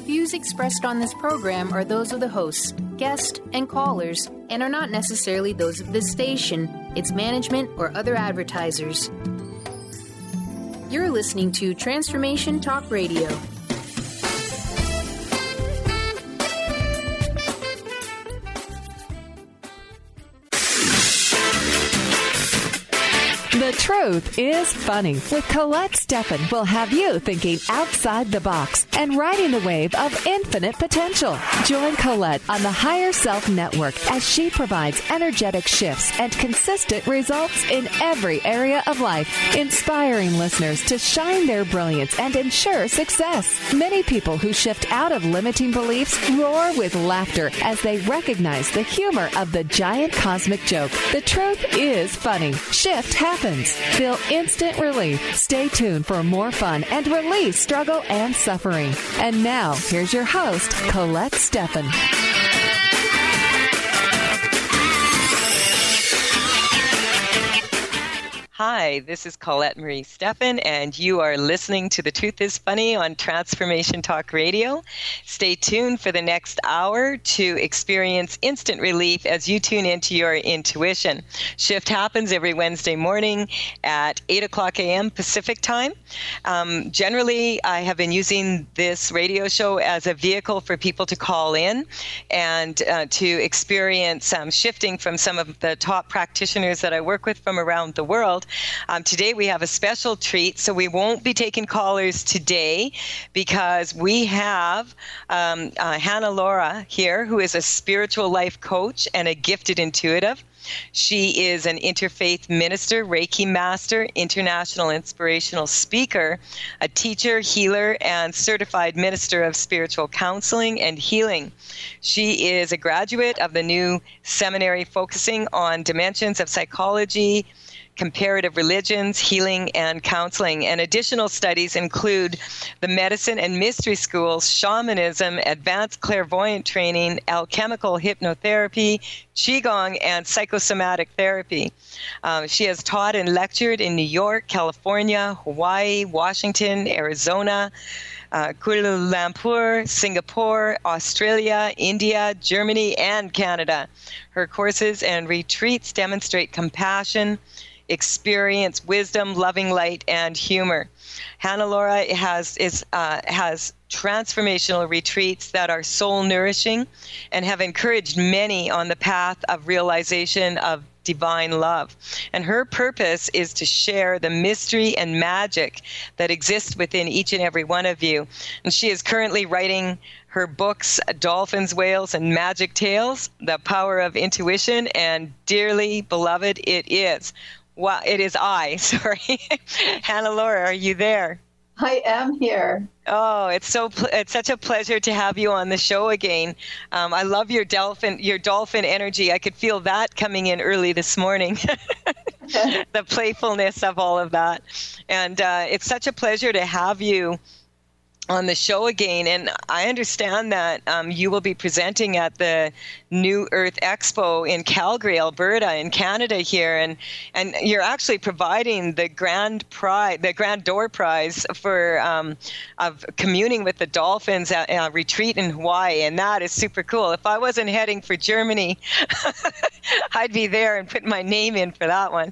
Views expressed on this program are those of the hosts, guests, and callers, and are not necessarily those of this station, its management, or other advertisers. You're listening to Transformation Talk Radio. The Truth is Funny with Colette Steffen will have you thinking outside the box and riding the wave of infinite potential. Join Colette on the Higher Self Network as she provides energetic shifts and consistent results in every area of life, inspiring listeners to shine their brilliance and ensure success. Many people who shift out of limiting beliefs roar with laughter as they recognize the humor of the giant cosmic joke. The truth is funny. Shift happens. Feel instant relief. Stay tuned for more fun and release struggle and suffering. And now, here's your host, Colette Steffen. Hi, this is Colette Marie Steffen, and you are listening to The Truth is Funny on Transformation Talk Radio. Stay tuned for the next hour to experience instant relief as you tune into your intuition. Shift happens every Wednesday morning at 8 o'clock a.m. Pacific time. Generally, I have been using this radio show as a vehicle for people to call in and to experience shifting from some of the top practitioners that I work with from around the world. Today we have a special treat, so we won't be taking callers today because we have Hannah Laura here, who is a spiritual life coach and a gifted intuitive. She is an interfaith minister, Reiki master, international inspirational speaker, a teacher, healer, and certified minister of spiritual counseling and healing. She is a graduate of the new seminary focusing on dimensions of psychology, comparative religions, healing, and counseling. And additional studies include the medicine and mystery schools, shamanism, advanced clairvoyant training, alchemical hypnotherapy, qigong, and psychosomatic therapy. She has taught and lectured in New York, California, Hawaii, Washington, Arizona, Kuala Lumpur, Singapore, Australia, India, Germany, and Canada. Her courses and retreats demonstrate compassion, experience, wisdom, loving light, and humor. Hannah Laura has transformational retreats that are soul nourishing and have encouraged many on the path of realization of divine love. And her purpose is to share the mystery and magic that exists within each and every one of you. And she is currently writing her books, Dolphins, Whales, and Magic Tales, The Power of Intuition, and Dearly Beloved, It Is. Well, it is I, sorry. Hannah Laura, are you there? I am here. Oh, it's such a pleasure to have you on the show again. I love your dolphin energy. I could feel that coming in early this morning. The playfulness of all of that. And it's such a pleasure to have you on the show again. And I understand that you will be presenting at the New Earth Expo in Calgary, Alberta, in Canada here, and you're actually providing the grand door prize for of communing with the dolphins at a retreat in Hawaii, and that is super cool. If I wasn't heading for Germany, I'd be there and put my name in for that one.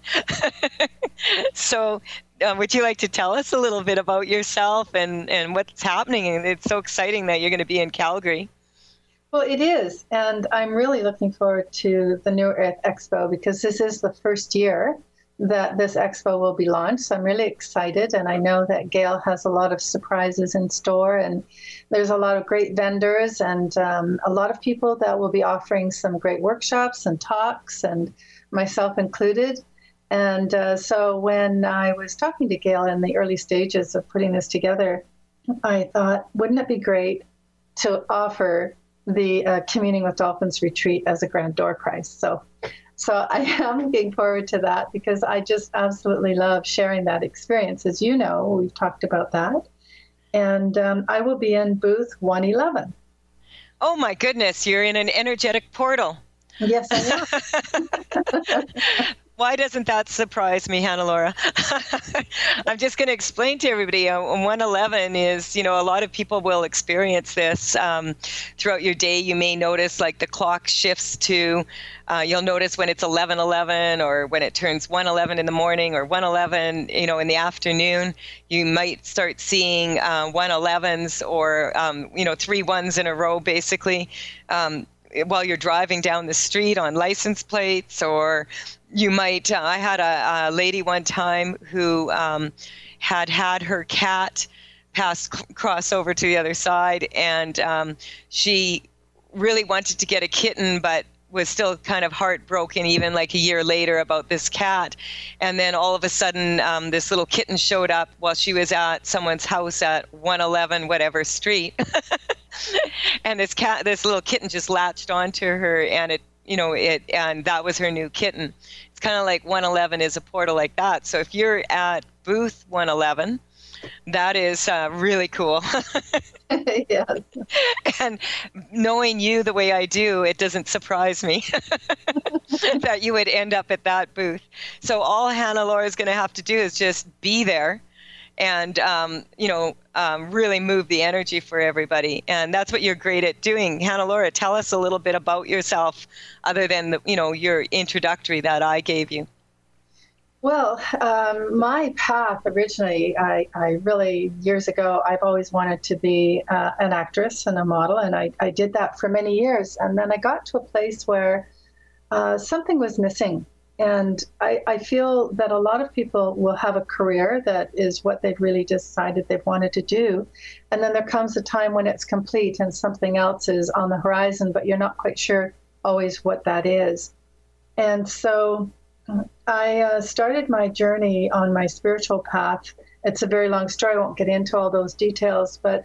So would you like to tell us a little bit about yourself and what's happening? And it's so exciting that you're going to be in Calgary. Well, it is. And I'm really looking forward to the New Earth Expo because this is the first year that this expo will be launched. So I'm really excited. And I know that Gail has a lot of surprises in store. And there's a lot of great vendors and a lot of people that will be offering some great workshops and talks, and myself included. And so when I was talking to Gail in the early stages of putting this together, I thought, wouldn't it be great to offer the Communing with Dolphins retreat as a grand door prize? So I am looking forward to that because I just absolutely love sharing that experience. As you know, we've talked about that. And I will be in booth 111. Oh, my goodness. You're in an energetic portal. Yes, I am. Why doesn't that surprise me, Hannah-Laura? I'm just going to explain to everybody. 111 is, a lot of people will experience this throughout your day. You may notice like the clock shifts to, you'll notice when it's 11:11 or when it turns 1:11 in the morning or 1:11, in the afternoon. You might start seeing 111s or, 3 ones in a row, basically. While you're driving down the street on license plates, or you might, I had a lady one time who had her cat cross over to the other side, and she really wanted to get a kitten, but was still kind of heartbroken even like a year later about this cat. And then all of a sudden, this little kitten showed up while she was at someone's house at 111 whatever street. And this little kitten just latched onto her, and and that was her new kitten. It's kind of like 111 is a portal like that. So if you're at booth 111, that is really cool. Yes. And knowing you the way I do, it doesn't surprise me that you would end up at that booth. So all Hannah-Laura is going to have to do is just be there and, really move the energy for everybody. And that's what you're great at doing. Hannah-Laura, tell us a little bit about yourself other than, your introductory that I gave you. Well, my path originally, I really, years ago, I've always wanted to be an actress and a model, and I did that for many years. And then I got to a place where something was missing. And I feel that a lot of people will have a career that is what they've really decided they've wanted to do. And then there comes a time when it's complete and something else is on the horizon, but you're not quite sure always what that is. And so I started my journey on my spiritual path. It's a very long story. I won't get into all those details, but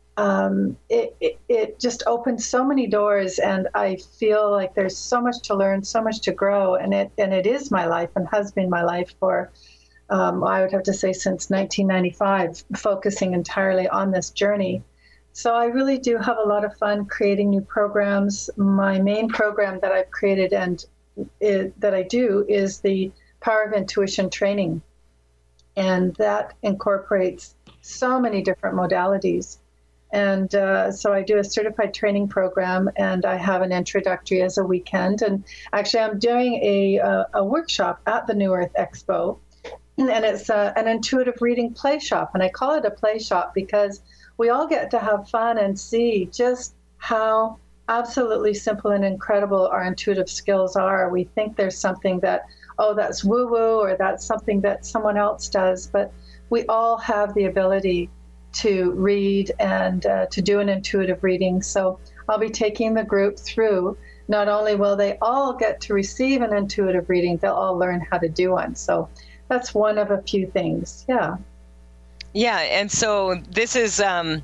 it just opened so many doors, and I feel like there's so much to learn, so much to grow, and it is my life and has been my life for, I would have to say, since 1995, focusing entirely on this journey. So I really do have a lot of fun creating new programs. My main program that I've created and that I do is the Power of Intuition training, and that incorporates so many different modalities. And so I do a certified training program, and I have an introductory as a weekend. And actually, I'm doing a workshop at the New Earth Expo, and it's an intuitive reading play shop. And I call it a play shop because we all get to have fun and see just how absolutely simple and incredible our intuitive skills are. We think there's something that, that's woo-woo, or that's something that someone else does, but we all have the ability to read and to do an intuitive reading. So I'll be taking the group through. Not only will they all get to receive an intuitive reading, they'll all learn how to do one. So that's one of a few things. Yeah. Yeah. And so this is how,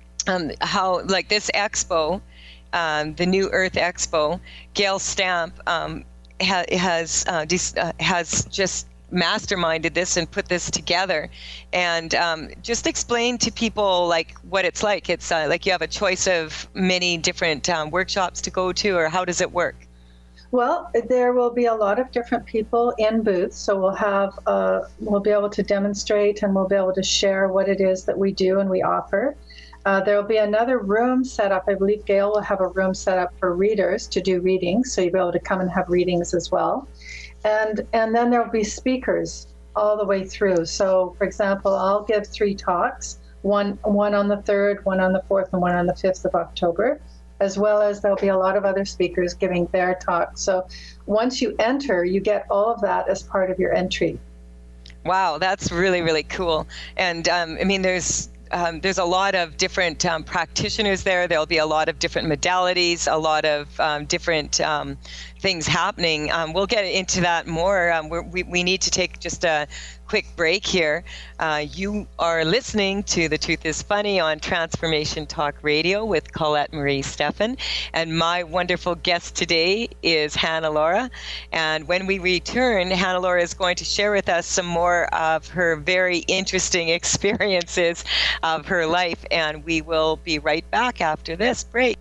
like this expo, the New Earth Expo, Gail Stamp has just masterminded this and put this together. And just explain to people like what it's like. It's like you have a choice of many different workshops to go to, or how does it work? Well, there will be a lot of different people in booths, so we'll be able to demonstrate, and we'll be able to share what it is that we do and we offer. There will be another room set up. I believe Gail will have a room set up for readers to do readings, so you'll be able to come and have readings as well. And then there will be speakers all the way through. So, for example, I'll give 3 talks, one on the 3rd, one on the 4th, and one on the 5th of October, as well as there'll be a lot of other speakers giving their talks. So once you enter, you get all of that as part of your entry. Wow, that's really, really cool. And there's a lot of different practitioners there. There'll be a lot of different modalities, a lot of different things happening. We'll get into that more. We need to take just a quick break here. You are listening to The Truth is Funny on Transformation Talk Radio with Colette Marie Steffen. And my wonderful guest today is Hannah-Laura. And when we return, Hannah-Laura is going to share with us some more of her very interesting experiences of her life. And we will be right back after this break.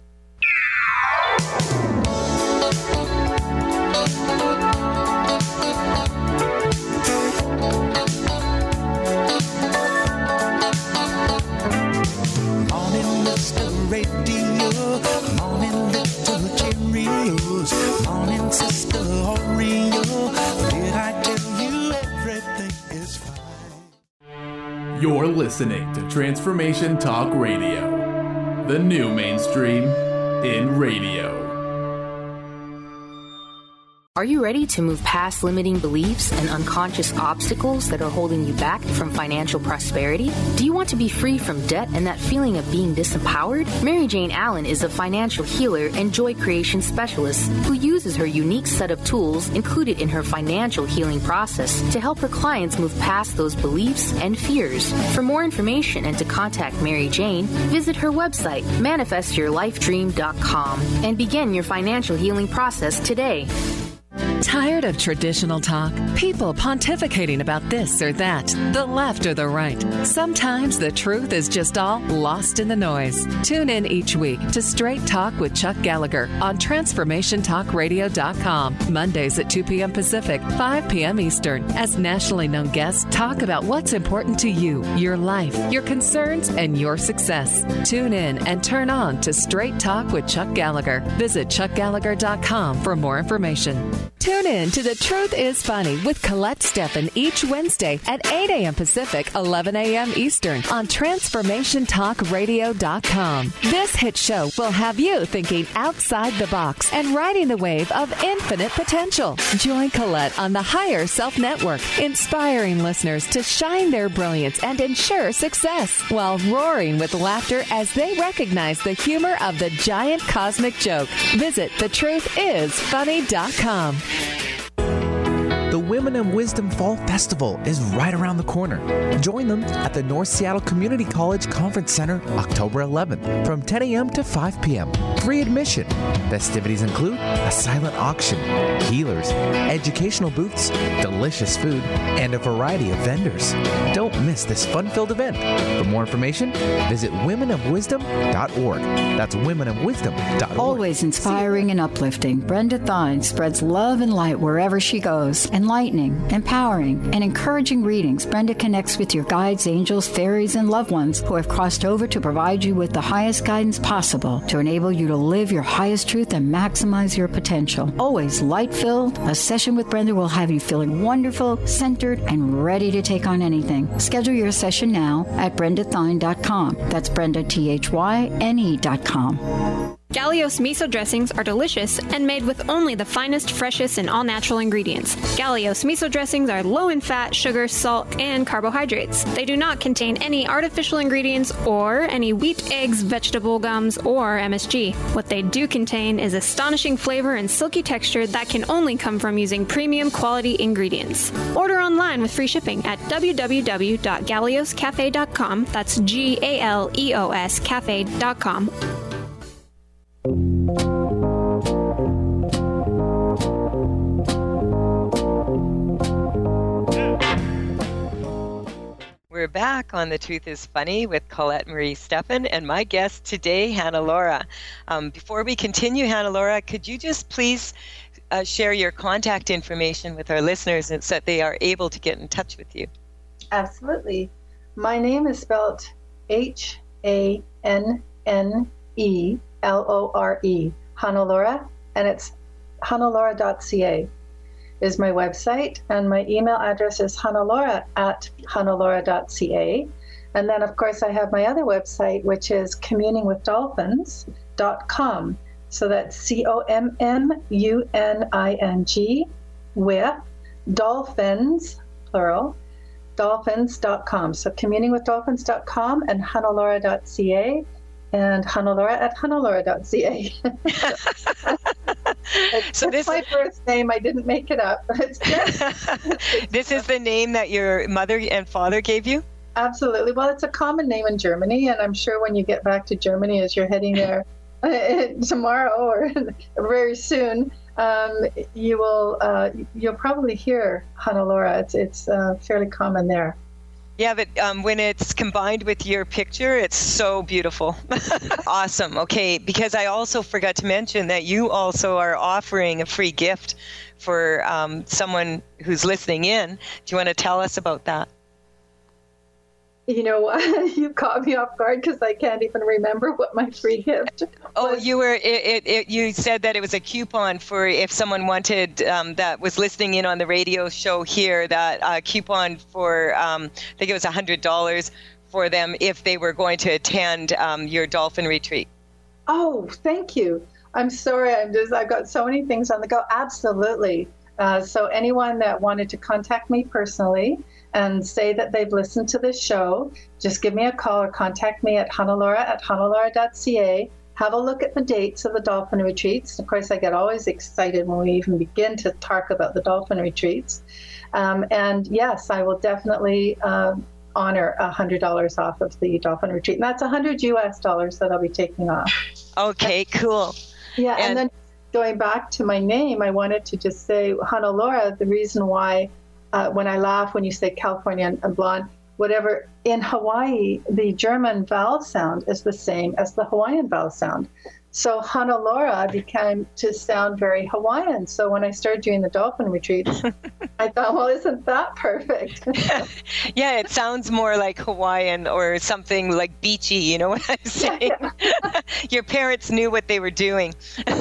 radio. Morning little Cheerios. Morning Sister Oreo. Did I tell you everything is fine? You're listening to Transformation Talk Radio, the new mainstream in radio. Are you ready to move past limiting beliefs and unconscious obstacles that are holding you back from financial prosperity? Do you want to be free from debt and that feeling of being disempowered? Mary Jane Allen is a financial healer and joy creation specialist who uses her unique set of tools included in her financial healing process to help her clients move past those beliefs and fears. For more information and to contact Mary Jane, visit her website, manifestyourlifedream.com, and begin your financial healing process today. Tired of traditional talk? People pontificating about this or that, the left or the right. Sometimes the truth is just all lost in the noise. Tune in each week to Straight Talk with Chuck Gallagher on TransformationTalkRadio.com, Mondays at 2 p.m. Pacific, 5 p.m. Eastern, as nationally known guests talk about what's important to you, your life, your concerns, and your success. Tune in and turn on to Straight Talk with Chuck Gallagher. Visit ChuckGallagher.com for more information. Tune in to The Truth is Funny with Colette Steffen each Wednesday at 8 a.m. Pacific, 11 a.m. Eastern on TransformationTalkRadio.com. This hit show will have you thinking outside the box and riding the wave of infinite potential. Join Colette on the Higher Self Network, inspiring listeners to shine their brilliance and ensure success while roaring with laughter as they recognize the humor of the giant cosmic joke. Visit thetruthисfunny.com. The Women in Wisdom Fall Festival is right around the corner. Join them at the North Seattle Community College Conference Center October 11th from 10 a.m. to 5 p.m. Free admission. Festivities include a silent auction, healers, educational booths, delicious food, and a variety of vendors. Don't miss this fun-filled event. For more information, visit womenofwisdom.org. That's womenofwisdom.org. Always inspiring and uplifting, Brenda Thine spreads love and light wherever she goes. Enlightening, empowering, and encouraging readings, Brenda connects with your guides, angels, fairies, and loved ones who have crossed over to provide you with the highest guidance possible to enable you to live your highest truth and maximize your potential. Always light-filled, a session with Brenda will have you feeling wonderful, centered, and ready to take on anything. Schedule your session now at BrendaThine.com. That's BrendaThyne.com. Galios miso dressings are delicious and made with only the finest, freshest, and all-natural ingredients. Galios miso dressings are low in fat, sugar, salt, and carbohydrates. They do not contain any artificial ingredients or any wheat, eggs, vegetable gums, or MSG. What they do contain is astonishing flavor and silky texture that can only come from using premium quality ingredients. Order online with free shipping at www.galioscafe.com. That's GALEOS cafe.com. We're back on The Truth is Funny with Colette Marie Steffen and my guest today, Hannah Laura. Before we continue, Hannah Laura, could you just please share your contact information with our listeners so that they are able to get in touch with you? Absolutely. My name is spelled Hannelore, Hannah Laura, and it's hannelore.ca is my website, and my email address is hannelore@hannelore.ca. And then, of course, I have my other website, which is communingwithdolphins.com. So that's COMMUNING with dolphins, plural, dolphins.com. So communingwithdolphins.com and hannelore.ca. And hannelore@hannelore.ca. So this is my first name. I didn't make it up. This is the name that your mother and father gave you? Absolutely. Well, it's a common name in Germany, and I'm sure when you get back to Germany, as you're heading there tomorrow or very soon, you'll probably hear Hannelore. It's fairly common there. Yeah, but when it's combined with your picture, it's so beautiful. Awesome. Okay, because I also forgot to mention that you also are offering a free gift for someone who's listening in. Do you want to tell us about that? You know what? You caught me off guard because I can't even remember what my free gift was. Oh, you said that it was a coupon for if someone wanted that was listening in on the radio show here, that coupon for I think it was $100 for them if they were going to attend your dolphin retreat. Oh, thank you. I'm sorry. I've got so many things on the go. Absolutely. So anyone that wanted to contact me personally and say that they've listened to this show, just give me a call or contact me at hanalora@hanalora.ca. Have a look at the dates of the dolphin retreats. Of course, I get always excited when we even begin to talk about the dolphin retreats. And yes, I will definitely honor $100 off of the dolphin retreat. And that's $100 US that I'll be taking off. Okay, cool. Yeah, and then going back to my name, I wanted to just say Hanalora, the reason why when I laugh when you say California and blonde, whatever, in Hawaii, the German vowel sound is the same as the Hawaiian vowel sound. So Hanalora became to sound very Hawaiian. So when I started doing the dolphin retreats, I thought, well, isn't that perfect? Yeah, it sounds more like Hawaiian or something like beachy, you know what I'm saying? Yeah. Your parents knew what they were doing.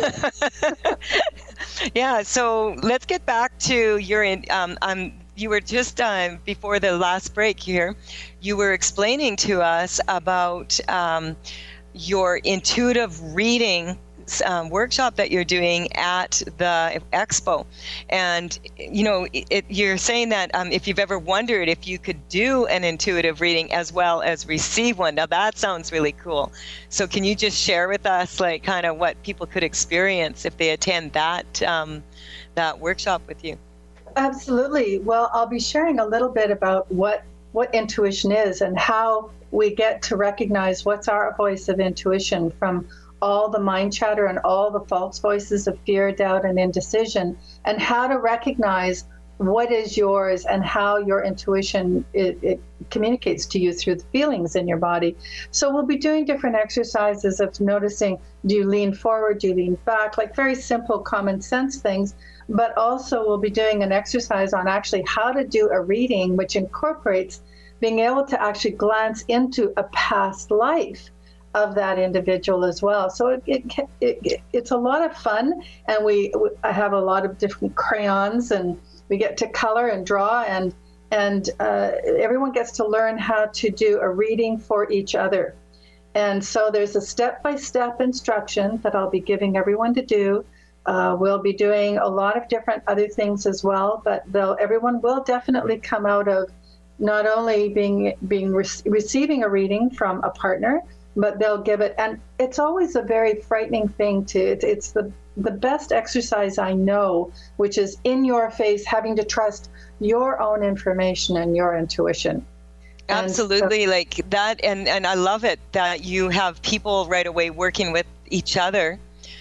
Yeah, so let's get back to your, you were just, before the last break here, you were explaining to us about your intuitive reading workshop that you're doing at the expo. And, you know, you're saying that if you've ever wondered if you could do an intuitive reading as well as receive one. Now, that sounds really cool. So can you just share with us, like, kind of what people could experience if they attend that workshop with you? Absolutely. Well, I'll be sharing a little bit about what intuition is and how we get to recognize what's our voice of intuition from all the mind chatter and all the false voices of fear, doubt, and indecision, and how to recognize what is yours and how your intuition it communicates to you through the feelings in your body. So we'll be doing different exercises of noticing, do you lean forward, do you lean back, like very simple common sense things. But also we'll be doing an exercise on actually how to do a reading, which incorporates being able to actually glance into a past life of that individual as well. So it's a lot of fun, and I have a lot of different crayons, and we get to color and draw, and everyone gets to learn how to do a reading for each other. And so there's a step-by-step instruction that I'll be giving everyone to do. We'll be doing a lot of different other things as well, but everyone will definitely come out of not only receiving a reading from a partner, but they'll give it. And it's always a very frightening thing it's the best exercise I know, which is in your face, having to trust your own information and your intuition. Absolutely, like that. And I love it that you have people right away working with each other.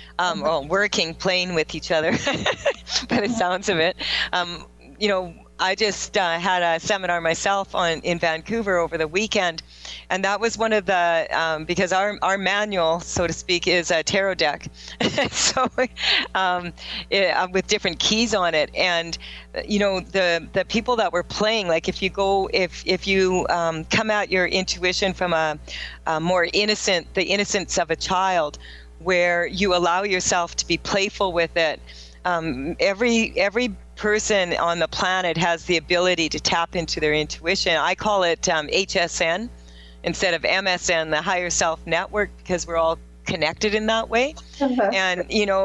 Playing with each other, by the sounds of it. You know, I just had a seminar myself in Vancouver over the weekend, and that was one of the, because our manual, so to speak, is a tarot deck, so with different keys on it. And, you know, the people that were playing, like if you come at your intuition from a more the innocence of a child, where you allow yourself to be playful with it. Every person on the planet has the ability to tap into their intuition. I call it HSN instead of MSN, the higher self network, because we're all connected in that way. And,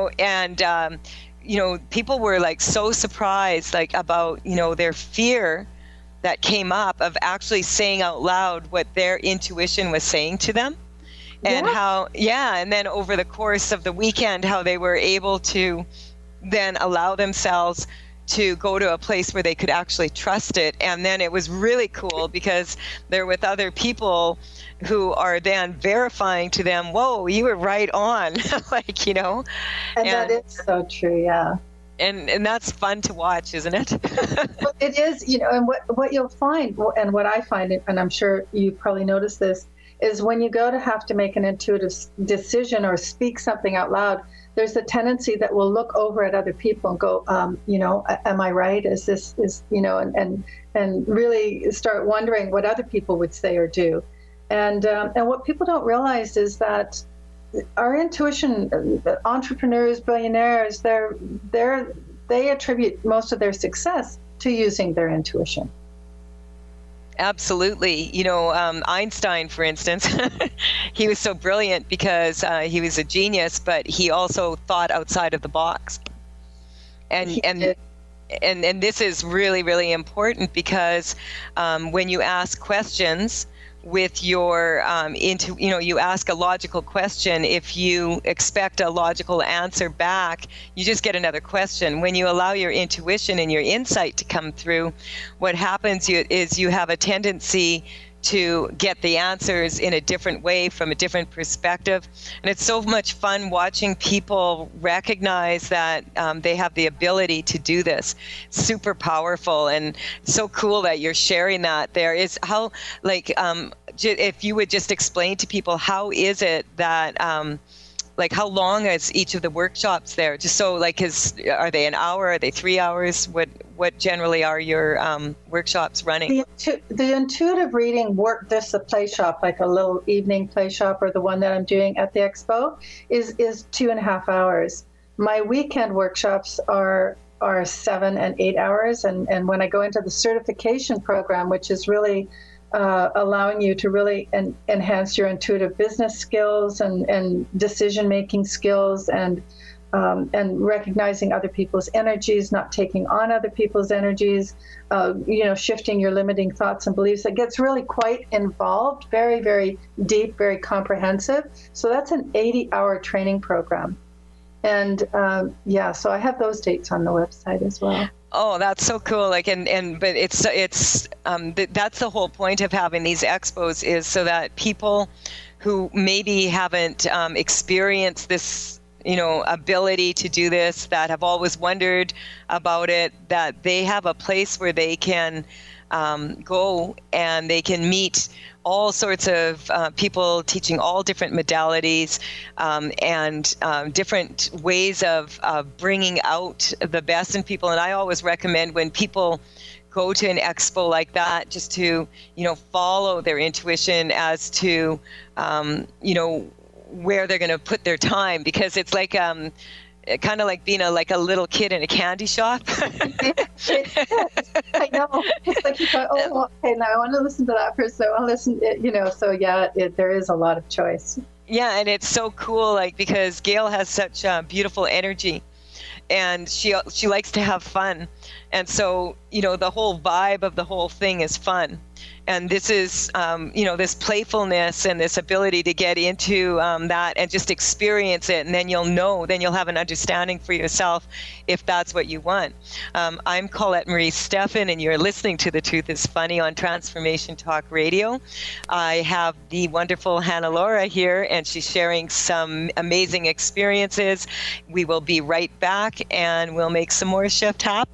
people were like so surprised, like about, their fear that came up of actually saying out loud what their intuition was saying to them. And and then over the course of the weekend, how they were able to then allow themselves to go to a place where they could actually trust it. And then it was really cool because they're with other people who are then verifying to them, whoa, you were right on, And that is so true, yeah. And that's fun to watch, isn't it? Well, it is, and what you'll find, and what I find, and I'm sure you probably noticed this, is when you go to have to make an intuitive decision or speak something out loud, there's a tendency that we'll look over at other people and go, am I right? And really start wondering what other people would say or do. And what people don't realize is that our intuition, entrepreneurs, billionaires, they attribute most of their success to using their intuition. Absolutely. Einstein, for instance, he was so brilliant because he was a genius, but he also thought outside of the box. And this is really, really important because when you ask questions with your you ask a logical question. If you expect a logical answer back, you just get another question. When you allow your intuition and your insight to come through, what happens is you have a tendency to get the answers in a different way from a different perspective. And it's so much fun watching people recognize that they have the ability to do this. Super powerful and so cool that you're sharing that. There is how, if you would just explain to people, how is it that, how long is each of the workshops there? Just so, are they an hour? Are they 3 hours? What generally are your workshops running? The intuitive reading work, this a play shop, like a little evening play shop, or the one that I'm doing at the expo, is 2.5 hours. My weekend workshops are 7 and 8 hours, and when I go into the certification program, which is really allowing you to really enhance your intuitive business skills and decision-making skills and recognizing other people's energies, not taking on other people's energies, shifting your limiting thoughts and beliefs. It gets really quite involved, very, very deep, very comprehensive. So that's an 80-hour training program. And so I have those dates on the website as well. Oh, that's so cool! But it's that's the whole point of having these expos, is so that people who maybe haven't experienced this, ability to do this, that have always wondered about it, that they have a place where they can go and they can meet all sorts of people teaching all different modalities and different ways of bringing out the best in people. And I always recommend, when people go to an expo like that, just to, follow their intuition as to, where they're going to put their time, because it's like kind of like being a little kid in a candy shop. I know. It's like you go, okay, now I want to listen to that person. I want to listen, there is a lot of choice. Yeah, and it's so cool, because Gail has such beautiful energy, and she likes to have fun. And so, the whole vibe of the whole thing is fun. And this is, this playfulness and this ability to get into that and just experience it. And then you'll have an understanding for yourself if that's what you want. I'm Colette Marie Steffen, and you're listening to The Truth is Funny on Transformation Talk Radio. I have the wonderful Hannah Laura here, and she's sharing some amazing experiences. We will be right back, and we'll make some more shift happen.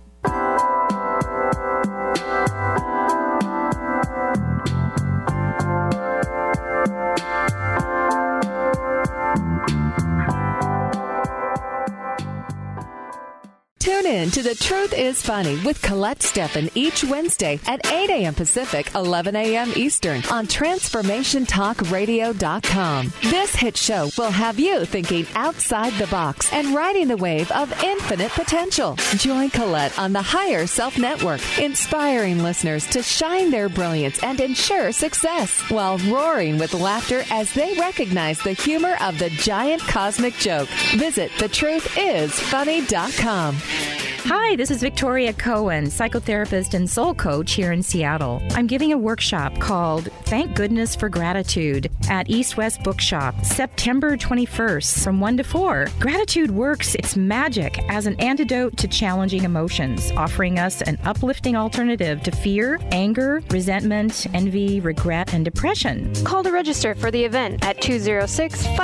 Tune in to The Truth is Funny with Colette Steffen each Wednesday at 8 a.m. Pacific, 11 a.m. Eastern on TransformationTalkRadio.com. This hit show will have you thinking outside the box and riding the wave of infinite potential. Join Colette on the Higher Self Network, inspiring listeners to shine their brilliance and ensure success while roaring with laughter as they recognize the humor of the giant cosmic joke. Visit thetruthисfunny.com. Hi, this is Victoria Cohen, psychotherapist and soul coach here in Seattle. I'm giving a workshop called Thank Goodness for Gratitude at East West Bookshop, September 21st from 1 to 4. Gratitude works its magic as an antidote to challenging emotions, offering us an uplifting alternative to fear, anger, resentment, envy, regret, and depression. Call to register for the event at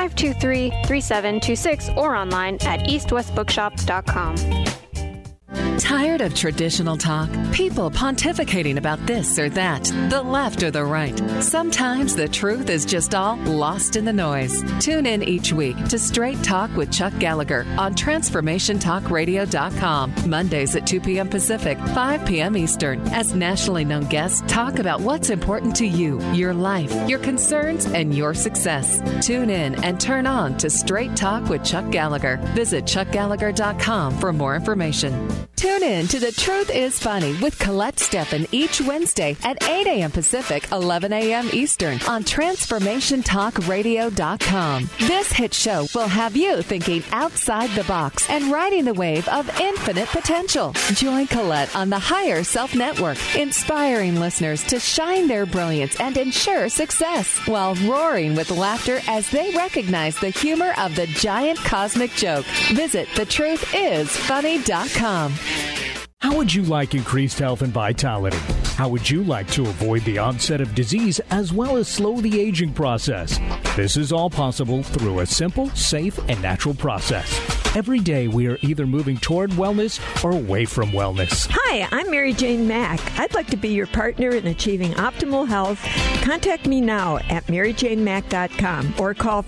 206-523-3726 or online at eastwestbookshop.com. Tired of traditional talk? People pontificating about this or that, the left or the right. Sometimes the truth is just all lost in the noise. Tune in each week to Straight Talk with Chuck Gallagher on TransformationTalkRadio.com, Mondays at 2 p.m. Pacific, 5 p.m. Eastern, as nationally known guests talk about what's important to you, your life, your concerns, and your success. Tune in and turn on to Straight Talk with Chuck Gallagher. Visit ChuckGallagher.com for more information. Tune in to The Truth is Funny with Colette Steffen each Wednesday at 8 a.m. Pacific, 11 a.m. Eastern on TransformationTalkRadio.com. This hit show will have you thinking outside the box and riding the wave of infinite potential. Join Colette on the Higher Self Network, inspiring listeners to shine their brilliance and ensure success while roaring with laughter as they recognize the humor of the giant cosmic joke. Visit thetruthисfunny.com. How would you like increased health and vitality? How would you like to avoid the onset of disease as well as slow the aging process? This is all possible through a simple, safe, and natural process. Every day we are either moving toward wellness or away from wellness. Hi, I'm Mary Jane Mack. I'd like to be your partner in achieving optimal health. Contact me now at MaryJaneMack.com or call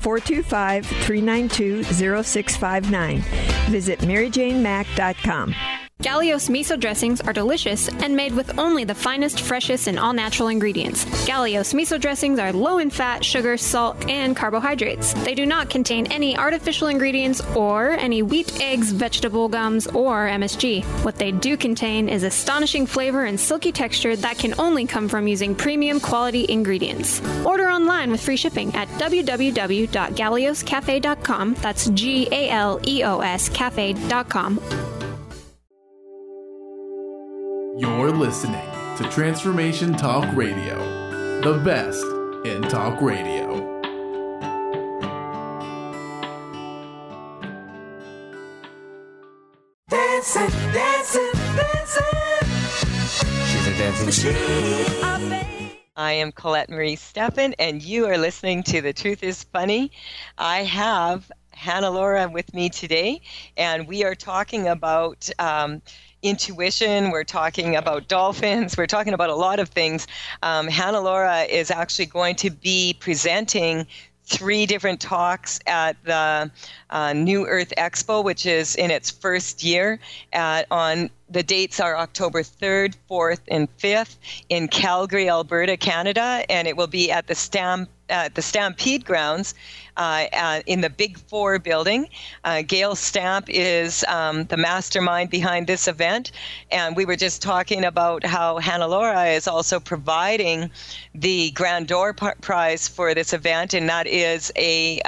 425-392-0659. Visit MaryJaneMack.com. Galios miso dressings are delicious and made with only the finest, freshest, and all-natural ingredients. Galios miso dressings are low in fat, sugar, salt, and carbohydrates. They do not contain any artificial ingredients or any wheat, eggs, vegetable gums, or MSG. What they do contain is astonishing flavor and silky texture that can only come from using premium quality ingredients. Order online with free shipping at www.galioscafe.com. That's GALEOS cafe.com. You're listening to Transformation Talk Radio, the best in talk radio. Dancing, dancing, dancing. She's a dancing machine. I am Colette Marie Steffen, and you are listening to The Truth is Funny. I have Hannah Laura with me today, and we are talking about intuition. We're talking about dolphins. We're talking about a lot of things. Hannah Laura is actually going to be presenting 3 different talks at the New Earth Expo, which is in its first year. On the dates are October 3rd, 4th, and 5th in Calgary, Alberta, Canada, and it will be at the Stampede Grounds in the Big 4 building. Gail Stamp is the mastermind behind this event, and we were just talking about how Hannah Laura is also providing the Grand Door Prize for this event, and that is a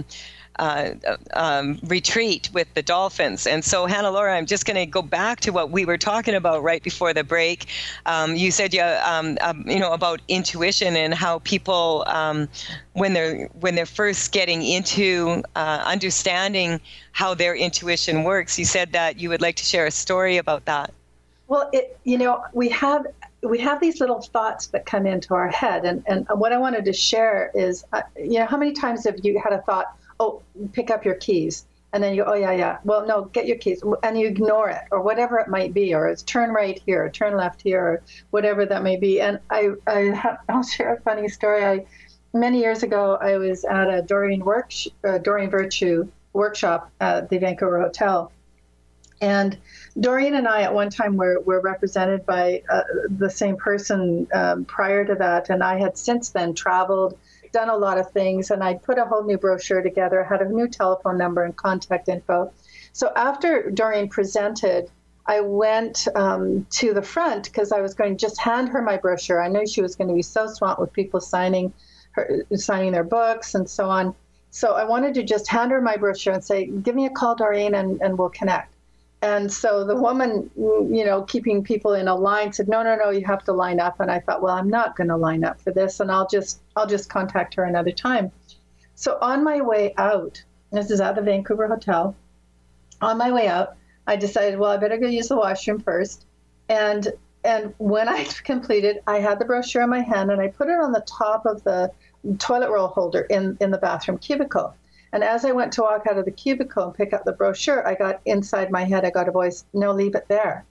retreat with the dolphins. And so, Hannah Laura, I'm just going to go back to what we were talking about right before the break. You said about intuition and how people when they're first getting into understanding how their intuition works. You said that you would like to share a story about that. Well, we have these little thoughts that come into our head, and what I wanted to share is, how many times have you had a thought, oh, pick up your keys, and then you go, oh yeah, well, no, get your keys, and you ignore it, or whatever it might be, or it's turn right here, or turn left here, or whatever that may be. And I'll share a funny story. Many years ago, I was at a Doreen Virtue workshop at the Vancouver Hotel. And Doreen and I at one time were represented by the same person prior to that. And I had since then traveled, done a lot of things, and I put a whole new brochure together, had a new telephone number and contact info. So after Doreen presented, I went to the front because I was going to just hand her my brochure. I knew she was going to be so swamped with people signing their books and so on. So I wanted to just hand her my brochure and say, give me a call, Doreen, and we'll connect. And so the woman, keeping people in a line said, no, you have to line up. And I thought, well, I'm not going to line up for this, and I'll just contact her another time. So on my way out, this is at the Vancouver Hotel, on my way out, I decided, well, I better go use the washroom first. And when I completed, I had the brochure in my hand, and I put it on the top of the toilet roll holder in the bathroom cubicle. And as I went to walk out of the cubicle and pick up the brochure, I got inside my head, I got a voice, no, leave it there.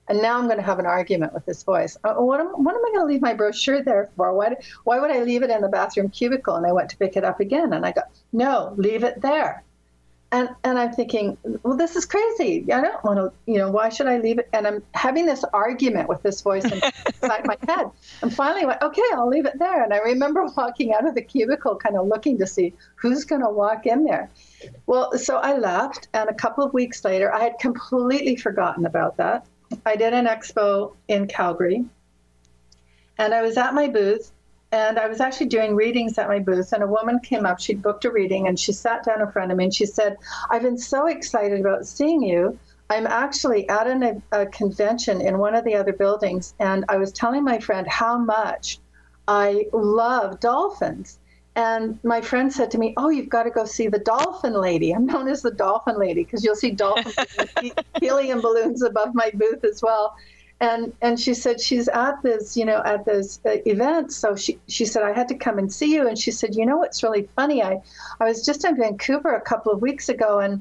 And now I'm going to have an argument with this voice. What am I going to leave my brochure there for? Why would I leave it in the bathroom cubicle? And I went to pick it up again. And I go, no, leave it there. And I'm thinking, well, this is crazy. I don't want to, why should I leave it? And I'm having this argument with this voice inside my head. And finally I went, okay, I'll leave it there. And I remember walking out of the cubicle, kind of looking to see who's going to walk in there. Well, so I left. And a couple of weeks later, I had completely forgotten about that. I did an expo in Calgary. And I was at my booth. And I was actually doing readings at my booth, and a woman came up. She'd booked a reading, and she sat down in front of me, and she said, I've been so excited about seeing you. I'm actually at a convention in one of the other buildings, and I was telling my friend how much I love dolphins. And my friend said to me, oh, you've got to go see the dolphin lady. I'm known as the dolphin lady because you'll see dolphins with helium balloons above my booth as well. And she said she's at this, event. So she said, I had to come and see you. And she said, what's really funny? I was just in Vancouver a couple of weeks ago, and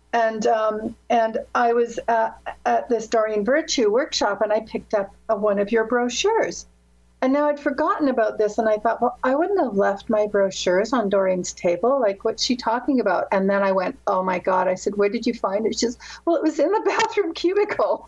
I was at this Doreen Virtue workshop, and I picked up one of your brochures. And now I'd forgotten about this, and I thought, well, I wouldn't have left my brochures on Doreen's table. Like, what's she talking about? And then I went, oh, my God. I said, where did you find it? She says, well, it was in the bathroom cubicle.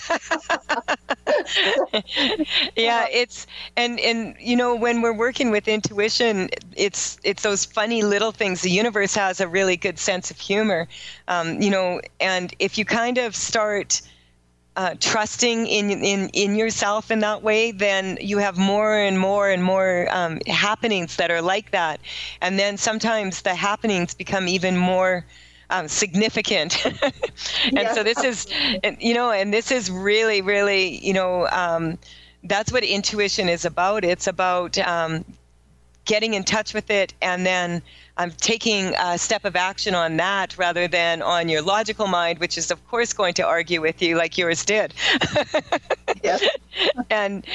Yeah, it's, and when we're working with intuition, it's those funny little things. The universe has a really good sense of humor, and if you kind of start trusting in yourself in that way, then you have more and more and more happenings that are like that. And then sometimes the happenings become even more significant. And yes, so this absolutely. And this is really, really, that's what intuition is about. It's about getting in touch with it, and then taking a step of action on that rather than on your logical mind, which is, of course, going to argue with you like yours did. Yes. And,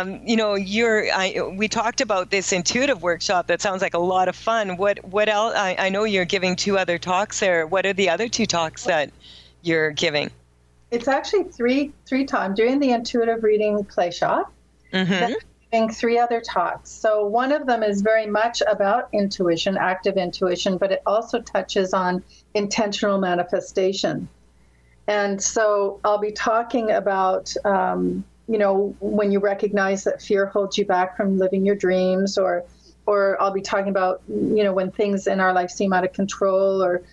we talked about this intuitive workshop. That sounds like a lot of fun. What else? I know you're giving 2 other talks there. What are the other 2 talks that you're giving? It's actually three times during the intuitive reading play shop. Mm-hmm. 3 other talks. So one of them is very much about intuition, active intuition, but it also touches on intentional manifestation. And so I'll be talking about, when you recognize that fear holds you back from living your dreams, or I'll be talking about, when things in our life seem out of control, or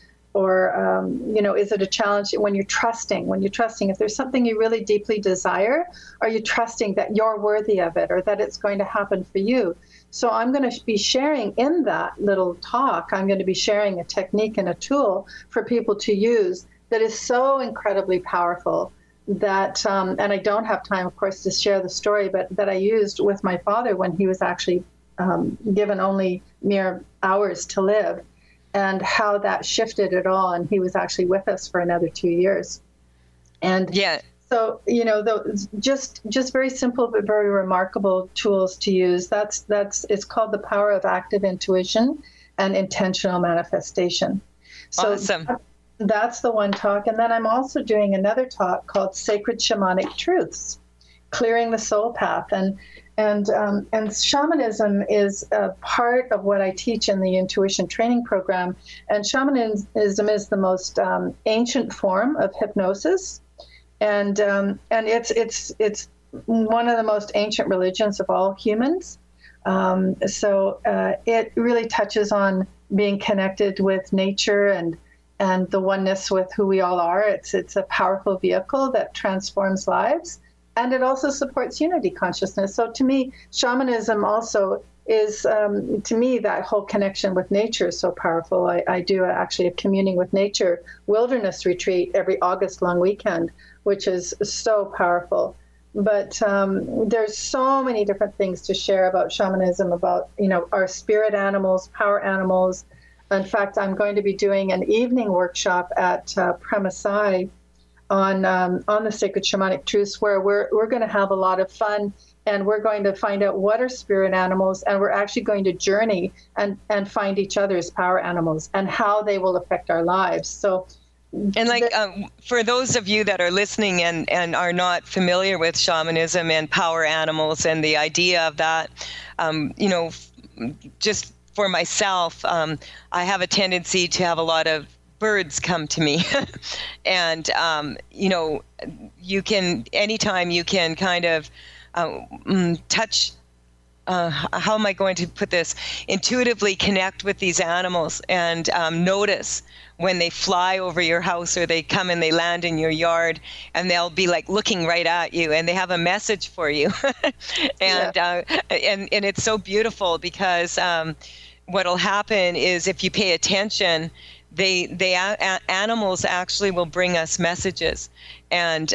is it a challenge when you're trusting, if there's something you really deeply desire, are you trusting that you're worthy of it or that it's going to happen for you? So I'm going to be sharing in that little talk, I'm going to be sharing a technique and a tool for people to use that is so incredibly powerful that, and I don't have time, of course, to share the story, but that I used with my father when he was actually given only mere hours to live, and how that shifted it all. And he was actually with us for another 2 years. And yeah, so, just very simple but very remarkable tools to use. It's called the power of active intuition and intentional manifestation. So awesome. That's the one talk. And then I'm also doing another talk called Sacred Shamanic Truths, Clearing the Soul Path. And shamanism is a part of what I teach in the intuition training program. And shamanism is the most ancient form of hypnosis, and it's one of the most ancient religions of all humans. So it really touches on being connected with nature and the oneness with who we all are. It's a powerful vehicle that transforms lives. And it also supports unity consciousness. So to me, shamanism also is, to me, that whole connection with nature is so powerful. I do actually a communing with nature wilderness retreat every August long weekend, which is so powerful. But there's so many different things to share about shamanism, about, our spirit animals, power animals. In fact, I'm going to be doing an evening workshop at Premasai on the Sacred Shamanic Truths, where we're going to have a lot of fun, and we're going to find out what are spirit animals, and we're actually going to journey and find each other's power animals and how they will affect our lives. So And for those of you that are listening and are not familiar with shamanism and power animals and the idea of that, just for myself, I have a tendency to have a lot of birds come to me. And, you can, anytime you can kind of touch, how am I going to put this, intuitively connect with these animals and notice when they fly over your house or they come and they land in your yard, and they'll be like looking right at you and they have a message for you. And it's so beautiful because what'll happen is if you pay attention, animals actually will bring us messages. And,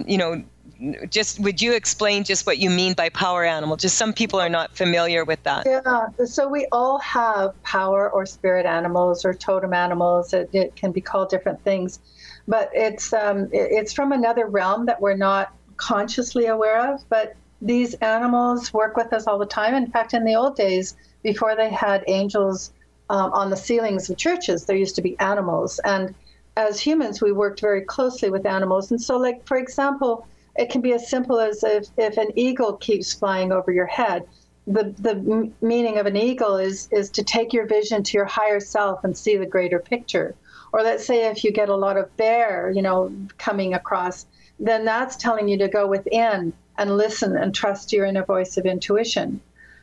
just would you explain just what you mean by power animal? Just some people are not familiar with that. Yeah, so we all have power or spirit animals or totem animals. It can be called different things, but it's from another realm that we're not consciously aware of. But these animals work with us all the time. In fact, in the old days, before they had angels on the ceilings of churches, there used to be animals. And as humans, we worked very closely with animals. And so, like, for example, it can be as simple as if an eagle keeps flying over your head. The meaning of an eagle is to take your vision to your higher self and see the greater picture. Or let's say if you get a lot of bear, coming across, then that's telling you to go within and listen and trust your inner voice of intuition.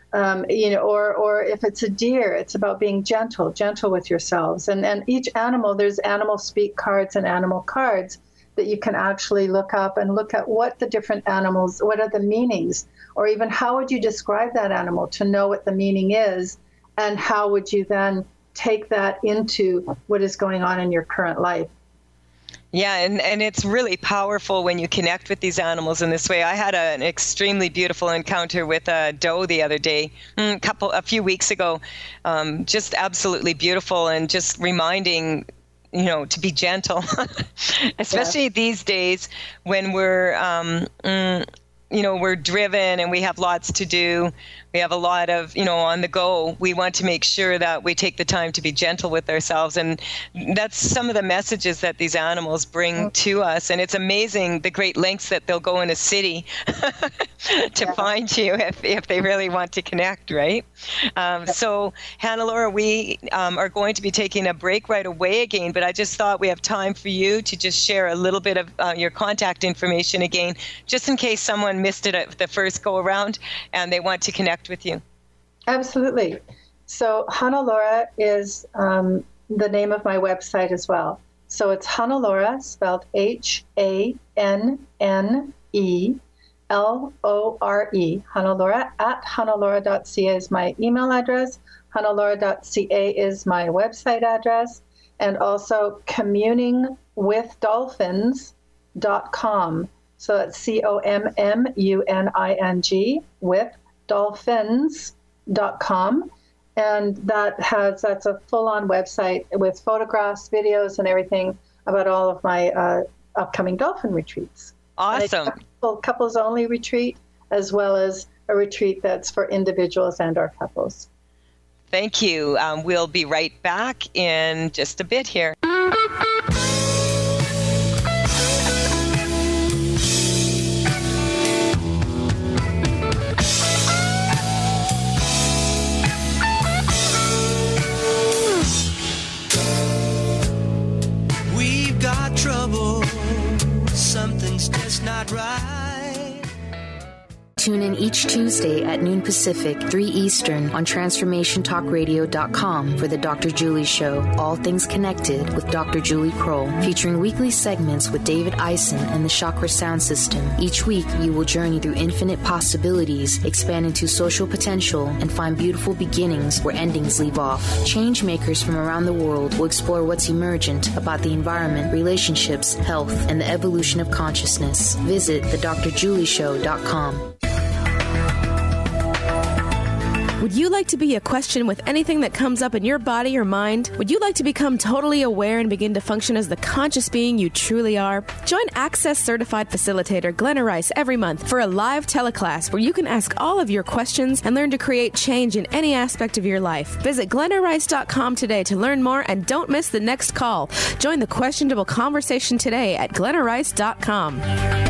Or if it's a deer, it's about being gentle with yourselves. And each animal, there's animal speak cards and animal cards that you can actually look up and look at what the different animals, what are the meanings, or even how would you describe that animal to know what the meaning is, and how would you then take that into what is going on in your current life. Yeah, and it's really powerful when you connect with these animals in this way. I had an extremely beautiful encounter with a doe the other day, a few weeks ago, just absolutely beautiful, and just reminding to be gentle, especially these days when we're, we're driven and we have lots to do. We have a lot of, on the go. We want to make sure that we take the time to be gentle with ourselves. And that's some of the messages that these animals bring to us. And it's amazing the great lengths that they'll go in a city to find you if they really want to connect, right? So, Hannah-Laura, we are going to be taking a break right away again, but I just thought we have time for you to just share a little bit of your contact information again, just in case someone missed it at the first go-around and they want to connect with you. Absolutely. So Hannah-Laura is the name of my website as well. So it's Hannah-Laura, spelled HANNELORE, Hannah-Laura at hannahLaura.ca is my email address. hannahLaura.ca is my website address. And also communingwithdolphins.com. So that's COMMUNING with dolphins.com, and that's a full-on website with photographs, videos, and everything about all of my upcoming dolphin retreats. Awesome. A couples only retreat, as well as a retreat that's for individuals and or couples. Thank you. We'll be right back in just a bit here. Something's just not right. Tune in each Tuesday at noon Pacific, 3 Eastern on TransformationTalkRadio.com for the Dr. Julie Show, All Things Connected with Dr. Julie Kroll, featuring weekly segments with David Eisen and the Chakra Sound System. Each week, you will journey through infinite possibilities, expand into social potential, and find beautiful beginnings where endings leave off. Change makers from around the world will explore what's emergent about the environment, relationships, health, and the evolution of consciousness. Visit thedrjulieshow.com. Would you like to be a question with anything that comes up in your body or mind? Would you like to become totally aware and begin to function as the conscious being you truly are? Join Access Certified Facilitator Glenna Rice every month for a live teleclass where you can ask all of your questions and learn to create change in any aspect of your life. Visit glennarice.com today to learn more and don't miss the next call. Join the questionable conversation today at glennarice.com.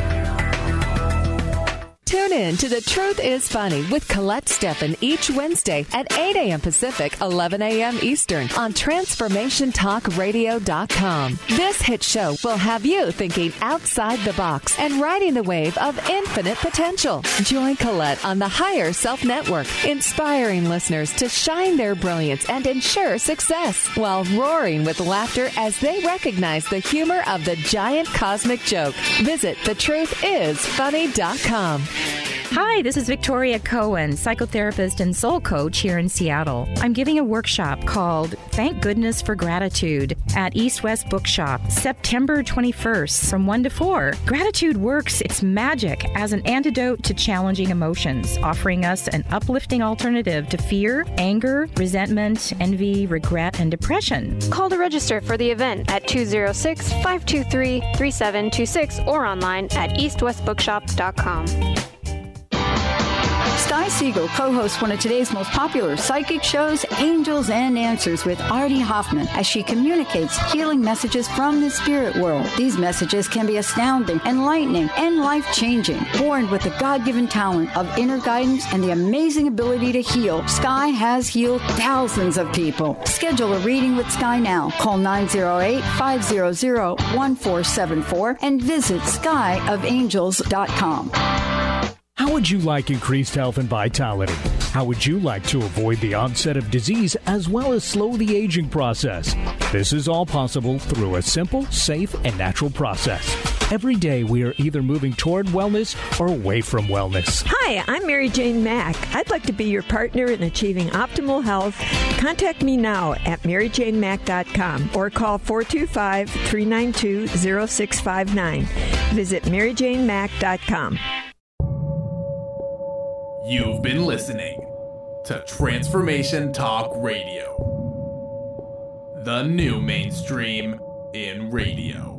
Tune in to The Truth is Funny with Colette Steffen each Wednesday at 8 a.m. Pacific, 11 a.m. Eastern on TransformationTalkRadio.com. This hit show will have you thinking outside the box and riding the wave of infinite potential. Join Colette on the Higher Self Network, inspiring listeners to shine their brilliance and ensure success while roaring with laughter as they recognize the humor of the giant cosmic joke. Visit thetruthисfunny.com. Hi, this is Victoria Cohen, psychotherapist and soul coach here in Seattle. I'm giving a workshop called Thank Goodness for Gratitude at East West Bookshop, September 21st from 1 to 4. Gratitude works its magic as an antidote to challenging emotions, offering us an uplifting alternative to fear, anger, resentment, envy, regret, and depression. Call to register for the event at 206-523-3726 or online at eastwestbookshop.com. Sky Siegel co-hosts one of today's most popular psychic shows, Angels and Answers, with Artie Hoffman, as she communicates healing messages from the spirit world. These messages can be astounding, enlightening, and life-changing. Born with the God-given talent of inner guidance and the amazing ability to heal, Sky has healed thousands of people. Schedule a reading with Sky now. Call 908-500-1474 and visit skyofangels.com. How would you like increased health and vitality? How would you like to avoid the onset of disease as well as slow the aging process? This is all possible through a simple, safe, and natural process. Every day we are either moving toward wellness or away from wellness. Hi, I'm Mary Jane Mack. I'd like to be your partner in achieving optimal health. Contact me now at maryjanemack.com or call 425-392-0659. Visit maryjanemack.com. You've been listening to Transformation Talk Radio, the new mainstream in radio.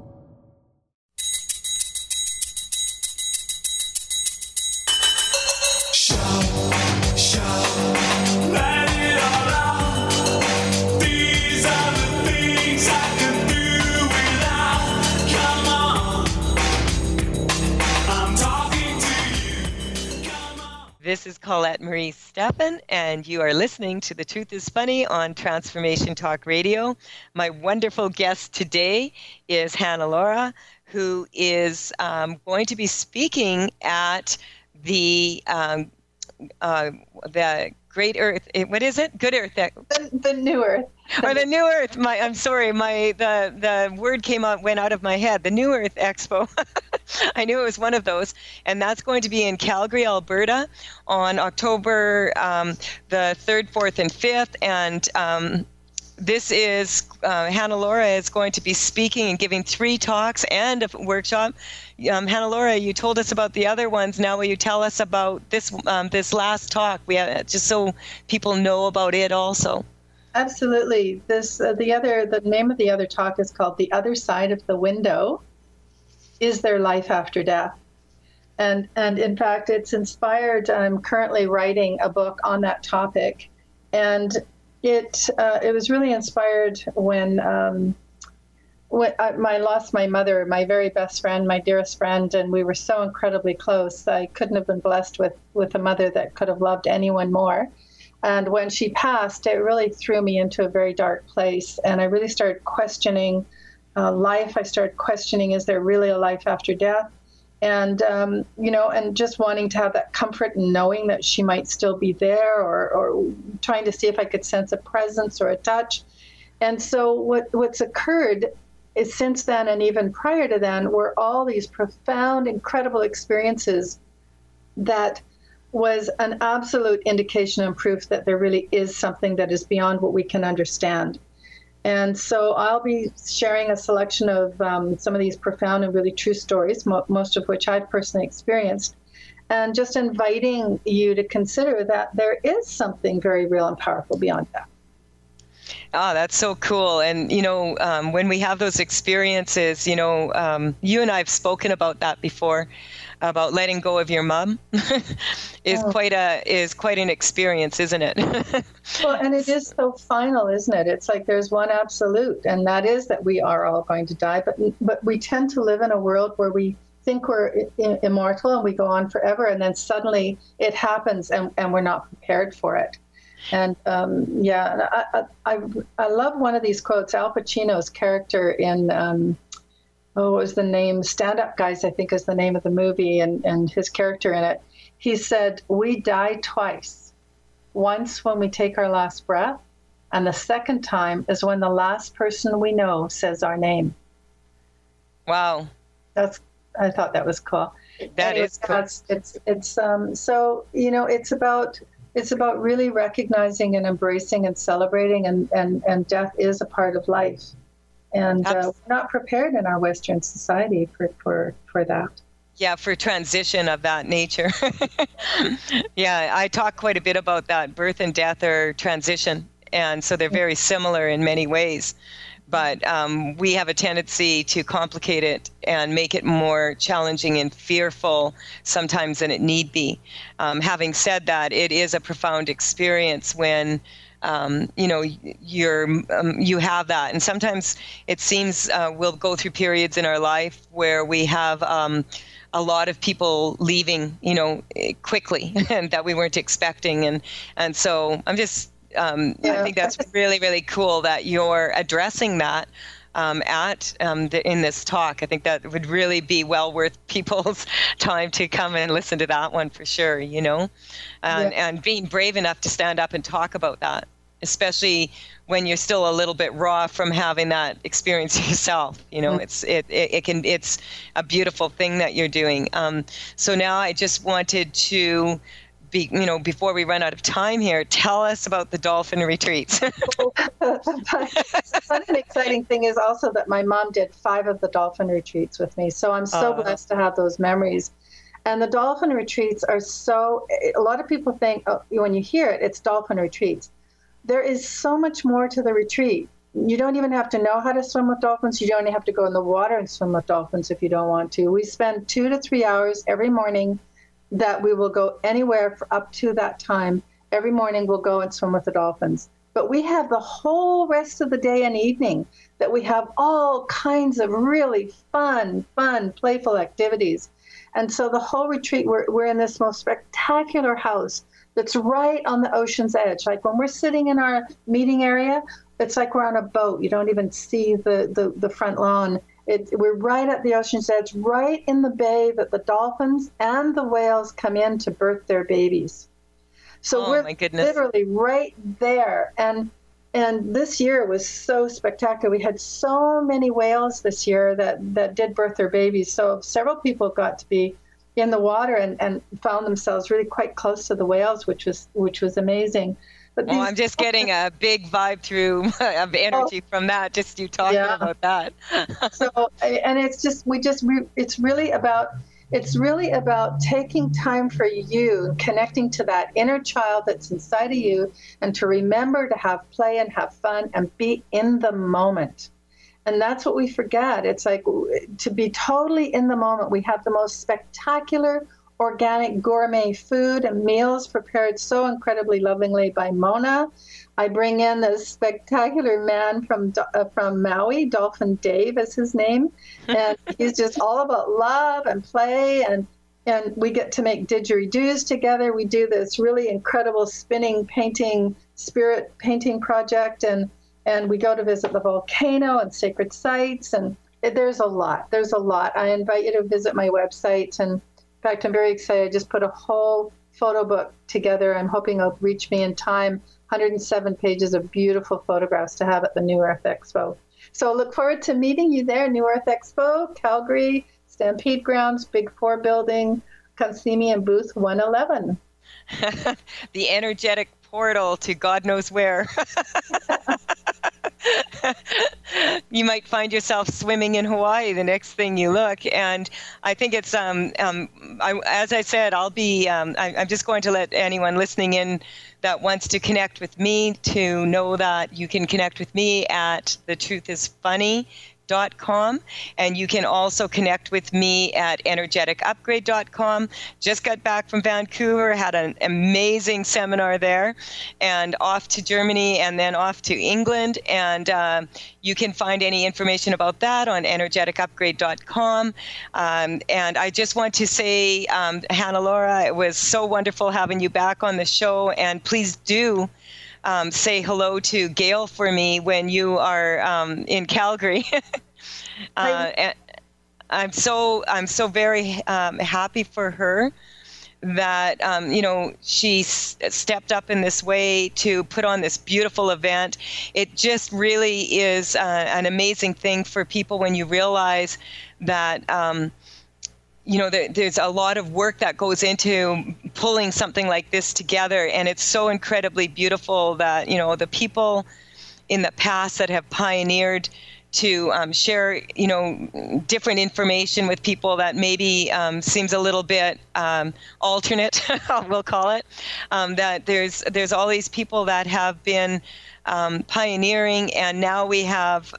Let it all out. These are the things I can do without. Come on, I'm talking to you. Come on. This is Colette Marie Steffen, and you are listening to The Truth is Funny on Transformation Talk Radio. My wonderful guest today is Hannah Laura, who is going to be speaking at the Great Earth. What is it? Good Earth. The New Earth. Or the New Earth. I'm sorry. The word went out of my head. The New Earth Expo. I knew it was one of those, and that's going to be in Calgary, Alberta, on October the 3rd, 4th, and 5th. And this is Hannah Laura is going to be speaking and giving 3 talks and a workshop. Hannah Laura, you told us about the other ones. Now will you tell us about this last talk? We have, just so people know about it also. Absolutely. The name of the other talk is called "The Other Side of the Window: Is There Life After Death?" And in fact, it's inspired. I'm currently writing a book on that topic, and it was really inspired when I lost my mother, my very best friend, my dearest friend, and we were so incredibly close. I couldn't have been blessed with a mother that could have loved anyone more. And when she passed, it really threw me into a very dark place, and I really started questioning life. I started questioning, is there really a life after death? And, and just wanting to have that comfort in knowing that she might still be there, or trying to see if I could sense a presence or a touch. And so what's occurred is since then, and even prior to then, were all these profound, incredible experiences that was an absolute indication and proof that there really is something that is beyond what we can understand. And so I'll be sharing a selection of some of these profound and really true stories, most of which I've personally experienced. and just inviting you to consider that there is something very real and powerful beyond that. Oh, that's so cool. And, when we have those experiences, you and I have spoken about that before, about letting go of your mom is quite an experience, isn't it? Well, and it is so final, isn't it? It's like there's one absolute, and that is that we are all going to die. But we tend to live in a world where we think we're immortal and we go on forever, and then suddenly it happens and we're not prepared for it. And I love one of these quotes. Al Pacino's character in what was the name? Stand Up Guys, I think is the name of the movie, and his character in it. He said, "We die twice. Once when we take our last breath, and the second time is when the last person we know says our name." Wow, I thought that was cool. That is cool. It's about really recognizing and embracing and celebrating, and death is a part of life. And we're not prepared in our Western society for that. Yeah, for transition of that nature. Yeah, I talk quite a bit about that. Birth and death are transition, and so they're very similar in many ways. But we have a tendency to complicate it and make it more challenging and fearful sometimes than it need be. Having said that, it is a profound experience when you have that. And sometimes it seems we'll go through periods in our life where we have a lot of people leaving, quickly and that we weren't expecting. And so I'm just... I think that's really, really cool that you're addressing that in this talk. I think that would really be well worth people's time to come and listen to that one for sure, and being brave enough to stand up and talk about that, especially when you're still a little bit raw from having that experience yourself. It's a beautiful thing that you're doing. So now I just wanted to before we run out of time here, tell us about the dolphin retreats. Fun and exciting thing is also that my mom did 5 of the dolphin retreats with me. So I'm so blessed to have those memories. And the dolphin retreats are a lot of people think, when you hear it, it's dolphin retreats. There is so much more to the retreat. You don't even have to know how to swim with dolphins. You don't even have to go in the water and swim with dolphins if you don't want to. We spend 2 to 3 hours every morning that we will go anywhere for up to that time. Every morning we'll go and swim with the dolphins. But we have the whole rest of the day and evening that we have all kinds of really fun, playful activities. And so the whole retreat, we're in this most spectacular house that's right on the ocean's edge. Like when we're sitting in our meeting area, it's like we're on a boat. You don't even see the front lawn. We're right at the ocean's edge, right in the bay that the dolphins and the whales come in to birth their babies. So we're literally right there. And this year was so spectacular. We had so many whales this year that did birth their babies. So several people got to be in the water and found themselves really quite close to the whales, which was amazing. Well, I'm just getting a big vibe through of energy from that, just you talking about that. So, and it's really about taking time for you, connecting to that inner child that's inside of you, and to remember to have play and have fun and be in the moment. And that's what we forget. It's like to be totally in the moment. We have the most spectacular organic gourmet food and meals prepared so incredibly lovingly by Mona. I bring in this spectacular man from Maui, Dolphin Dave is his name, and he's just all about love and play, and we get to make didgeridoos together. We do this really incredible spinning painting, spirit painting project, and we go to visit the volcano and sacred sites, and there's a lot. I invite you to visit my website, and in fact, I'm very excited. I just put a whole photo book together. I'm hoping it'll reach me in time. 107 pages of beautiful photographs to have at the New Earth Expo. So look forward to meeting you there, New Earth Expo, Calgary, Stampede Grounds, Big 4 building. Come see me in booth 111. The energetic portal to God knows where. You might find yourself swimming in Hawaii the next thing you look. And I think it's, as I said, I'll be, I'm just going to let anyone listening in that wants to connect with me to know that you can connect with me at thetruthisfunny.com, and you can also connect with me at energeticupgrade.com. Just got back from Vancouver, had an amazing seminar there, and off to Germany and then off to England. And you can find any information about that on energeticupgrade.com. And I just want to say, Hannah Laura, it was so wonderful having you back on the show, and please do say hello to Gail for me when you are in Calgary. And I'm so very happy for her that she stepped up in this way to put on this beautiful event. It just really is an amazing thing for people when you realize that there's a lot of work that goes into pulling something like this together, and it's so incredibly beautiful that the people in the past that have pioneered to share different information with people that maybe seems a little bit alternate, we'll call it, that there's all these people that have been pioneering, and now we have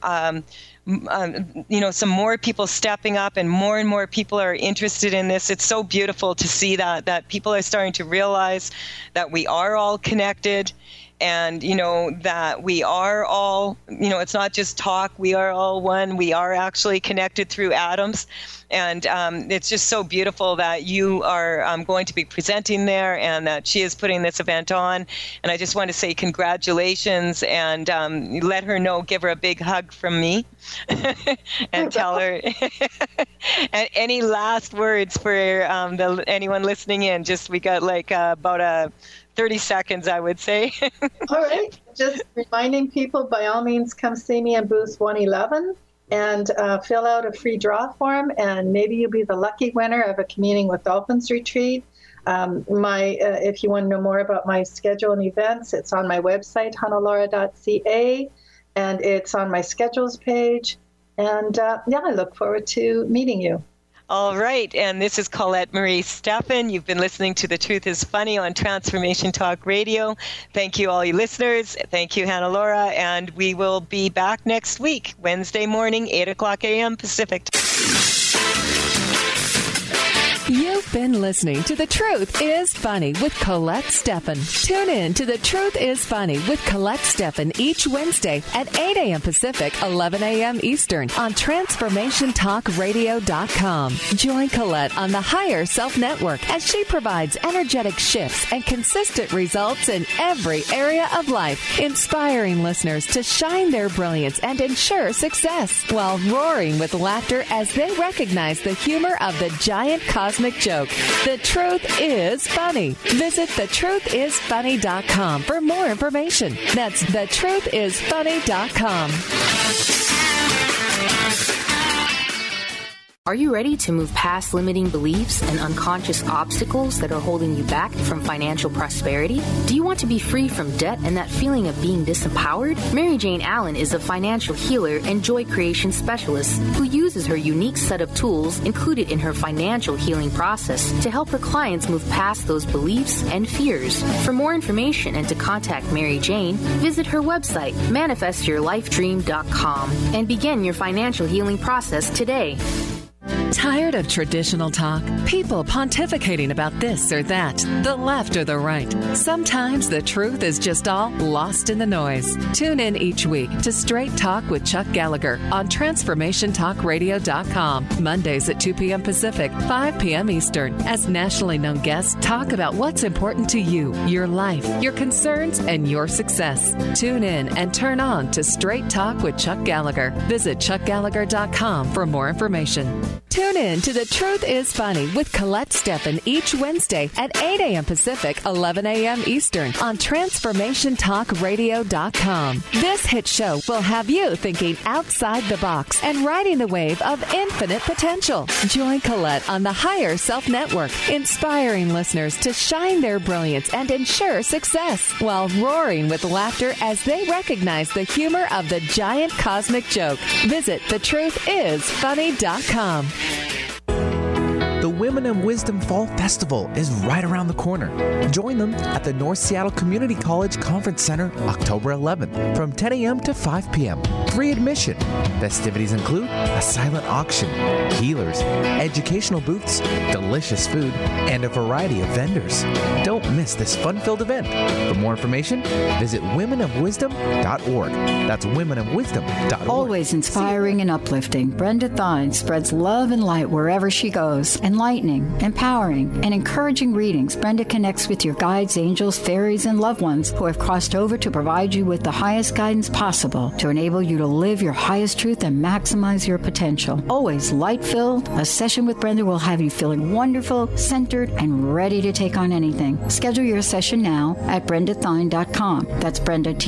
some more people stepping up, and more people are interested in this. It's so beautiful to see that people are starting to realize that we are all connected, and that we are all, it's not just talk, we are all one. We are actually connected through atoms. And it's just so beautiful that you are going to be presenting there, and that she is putting this event on. And I just want to say congratulations, and let her know, give her a big hug from me, and tell her. And any last words for anyone listening in? We got about 30 seconds, I would say. All right. Just reminding people, by all means, come see me in booth 111. And fill out a free draw form, and maybe you'll be the lucky winner of a Communing with Dolphins retreat. If you want to know more about my schedule and events, it's on my website, hannalaura.ca, and it's on my schedules page. And I look forward to meeting you. All right, and this is Colette Marie Steffen. You've been listening to The Truth is Funny on Transformation Talk Radio. Thank you, all you listeners. Thank you, Hannah Laura, and we will be back next week, Wednesday morning, 8 o'clock a.m. Pacific. You've been listening to The Truth is Funny with Colette Steffen. Tune in to The Truth is Funny with Colette Steffen each Wednesday at 8 a.m. Pacific, 11 a.m. Eastern on TransformationTalkRadio.com. Join Colette on the Higher Self Network as she provides energetic shifts and consistent results in every area of life, inspiring listeners to shine their brilliance and ensure success while roaring with laughter as they recognize the humor of the giant cosmic joke. The Truth is Funny. Visit thetruthisfunny.com for more information. That's thetruthisfunny.com. Are you ready to move past limiting beliefs and unconscious obstacles that are holding you back from financial prosperity? Do you want to be free from debt and that feeling of being disempowered? Mary Jane Allen is a financial healer and joy creation specialist who uses her unique set of tools included in her financial healing process to help her clients move past those beliefs and fears. For more information and to contact Mary Jane, visit her website, manifestyourlifedream.com, and begin your financial healing process today. Tired of traditional talk? People pontificating about this or that, the left or the right. Sometimes the truth is just all lost in the noise. Tune in each week to Straight Talk with Chuck Gallagher on TransformationTalkRadio.com, Mondays at 2 p.m. Pacific, 5 p.m. Eastern, as nationally known guests talk about what's important to you, your life, your concerns, and your success. Tune in and turn on to Straight Talk with Chuck Gallagher. Visit ChuckGallagher.com for more information. Tune in to The Truth is Funny with Colette Steffen each Wednesday at 8 a.m. Pacific, 11 a.m. Eastern on TransformationTalkRadio.com. This hit show will have you thinking outside the box and riding the wave of infinite potential. Join Colette on the Higher Self Network, inspiring listeners to shine their brilliance and ensure success while roaring with laughter as they recognize the humor of the giant cosmic joke. Visit thetruthисfunny.com. The Women in Wisdom Fall Festival is right around the corner. Join them at the North Seattle Community College Conference Center October 11th from 10 a.m. to 5 p.m. Free admission. Festivities include a silent auction, healers, educational booths, delicious food, and a variety of vendors. Don't miss this fun-filled event. For more information, visit womenofwisdom.org. That's womenofwisdom.org. Always inspiring and uplifting, Brenda Thine spreads love and light wherever she goes. Enlightening, empowering, and encouraging readings, Brenda connects with your guides, angels, fairies, and loved ones who have crossed over to provide you with the highest guidance possible to enable you to live your highest truth and maximize your potential. Always light-filled, a session with Brenda will have you feeling wonderful, centered, and ready to take on anything. Schedule your session now at BrendaThine.com. That's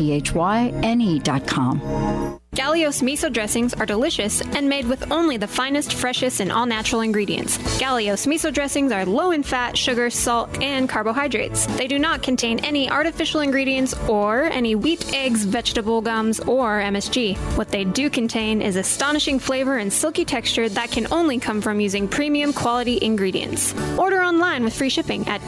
BrendaThyne.com. Galios miso dressings are delicious and made with only the finest, freshest, and all-natural ingredients. Galios miso dressings are low in fat, sugar, salt, and carbohydrates. They do not contain any artificial ingredients or any wheat, eggs, vegetable gums, or MSG. What they do contain is astonishing flavor and silky texture that can only come from using premium quality ingredients. Order online with free shipping at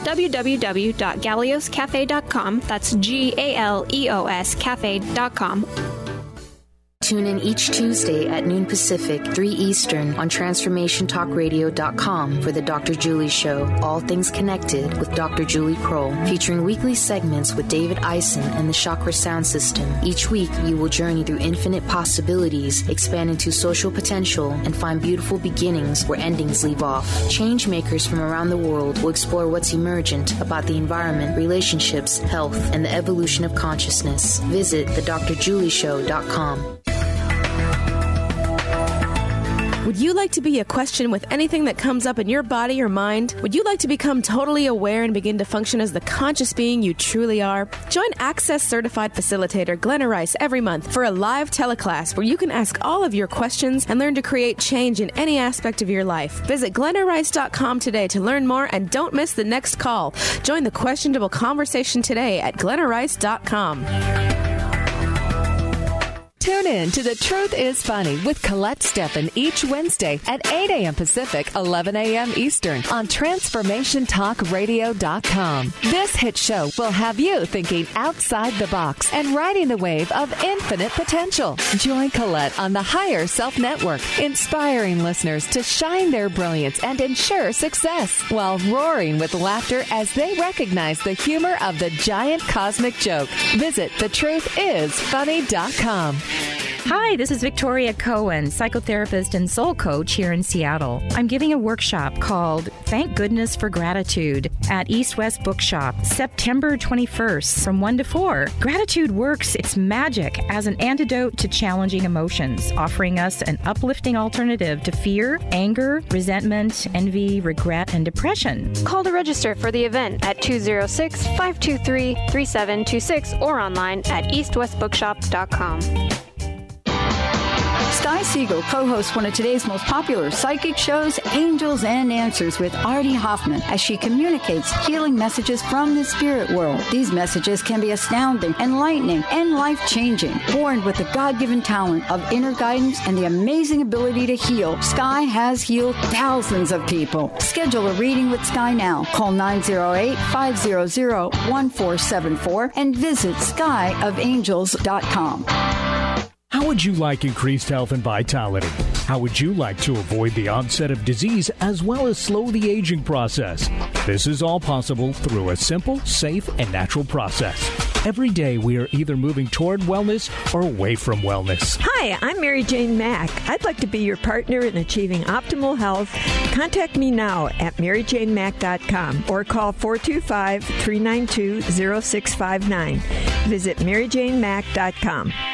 www.galioscafe.com. That's GALEOS cafe.com. Tune in each Tuesday at noon Pacific, 3 Eastern on TransformationTalkRadio.com for the Dr. Julie Show, All Things Connected with Dr. Julie Kroll, featuring weekly segments with David Eisen and the Chakra Sound System. Each week, you will journey through infinite possibilities, expand into social potential, and find beautiful beginnings where endings leave off. Change makers from around the world will explore what's emergent about the environment, relationships, health, and the evolution of consciousness. Visit thedrjulieshow.com. Would you like to be a question with anything that comes up in your body or mind? Would you like to become totally aware and begin to function as the conscious being you truly are? Join Access Certified Facilitator Glenna Rice every month for a live teleclass where you can ask all of your questions and learn to create change in any aspect of your life. Visit GlennaRice.com today to learn more and don't miss the next call. Join the questionable conversation today at GlennaRice.com. Tune in to The Truth is Funny with Colette Steffen each Wednesday at 8 a.m. Pacific, 11 a.m. Eastern on TransformationTalkRadio.com. This hit show will have you thinking outside the box and riding the wave of infinite potential. Join Colette on the Higher Self Network, inspiring listeners to shine their brilliance and ensure success while roaring with laughter as they recognize the humor of the giant cosmic joke. Visit thetruthисfunny.com. Hi, this is Victoria Cohen, psychotherapist and soul coach here in Seattle. I'm giving a workshop called Thank Goodness for Gratitude at East West Bookshop, September 21st from 1 to 4. Gratitude works its magic as an antidote to challenging emotions, offering us an uplifting alternative to fear, anger, resentment, envy, regret, and depression. Call to register for the event at 206-523-3726 or online at eastwestbookshop.com. Sky Siegel co-hosts one of today's most popular psychic shows, Angels and Answers, with Artie Hoffman, as she communicates healing messages from the spirit world. These messages can be astounding, enlightening, and life-changing. Born with the God-given talent of inner guidance and the amazing ability to heal, Sky has healed thousands of people. Schedule a reading with Sky now. Call 908-500-1474 and visit skyofangels.com. How would you like increased health and vitality? How would you like to avoid the onset of disease as well as slow the aging process? This is all possible through a simple, safe, and natural process. Every day we are either moving toward wellness or away from wellness. Hi, I'm Mary Jane Mack. I'd like to be your partner in achieving optimal health. Contact me now at MaryJaneMack.com or call 425-392-0659. Visit MaryJaneMack.com.